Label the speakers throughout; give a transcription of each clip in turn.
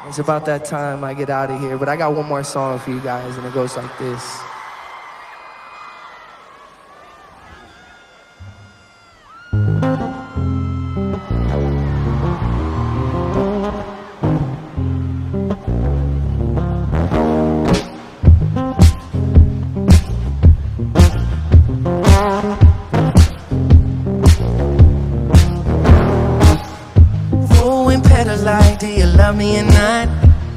Speaker 1: It's about that time I get out of here, but I got one more song for you guys, and it goes like this.
Speaker 2: Like, do you love me or not?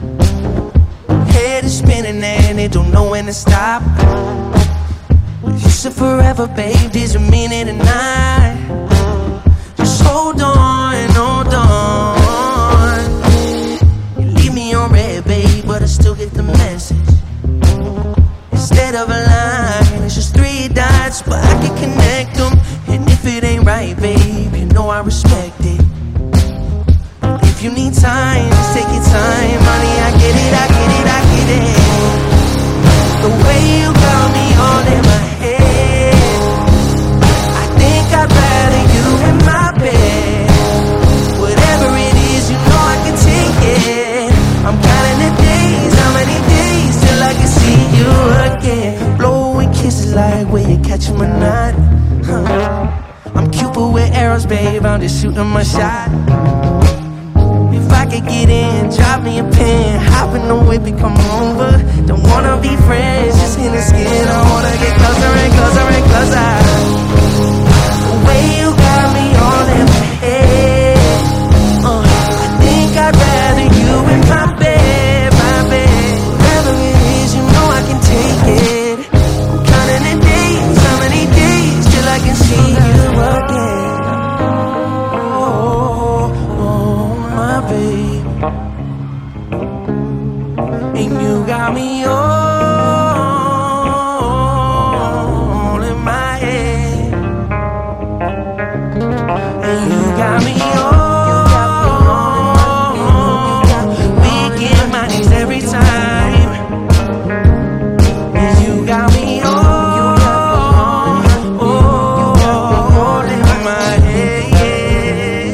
Speaker 2: Head is spinning and it don't know when to stop. You said forever, babe, does it mean it or not? Just hold on, hold on. You leave me on red, babe, but I still get the message. Instead of a line, it's just 3 dots, but I can connect them. And if it ain't right, babe, you know I respect it. If you need time, just take your time, honey, I get it, I get it, I get it. The way you got me all in my head, I think I'd rather you in my bed. Whatever it is, you know I can take it. I'm counting the days, how many days till I can see you again. Blowing kisses like where you catch 'em or not. I'm Cupid with arrows, babe, I'm just shooting my shot. If I could get in, drop me a pin, hop in the whip and come over. Don't wanna be friends, just in the skin. I wanna get closer and closer and closer. The way you got me all in my head, I think I'd rather you in my bed, my bed. Whatever it is, you know I can take it. I'm counting the days, how many days till I can see you again. And you got me all in my head. And you got me all. We get monies every time. And you got me all in my head.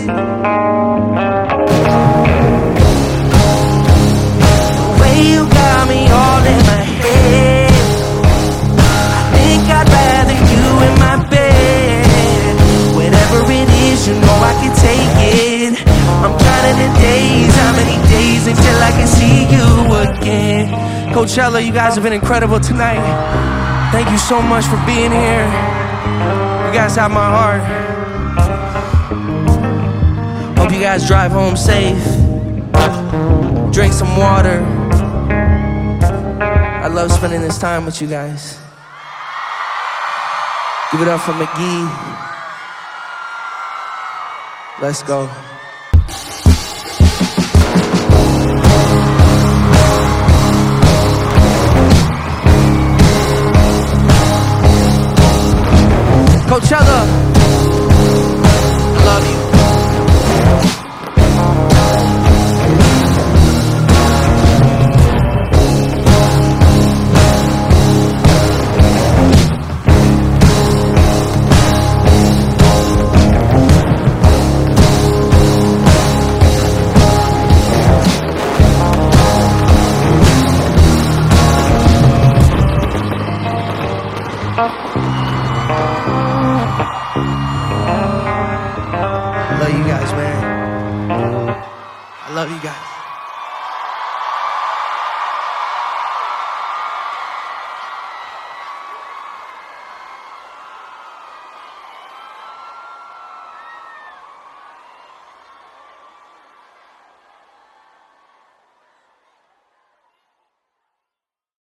Speaker 2: You got me all in my head. I think I'd rather you in my bed. Whatever it is, you know I can take it. I'm counting the days, how many days until I can see you again. Coachella, you guys have been incredible tonight. Thank you so much for being here. You guys have my heart. Hope you guys drive home safe. Drink some water. I love spending this time with you guys. Give it up for McGee. Let's go. Coachella.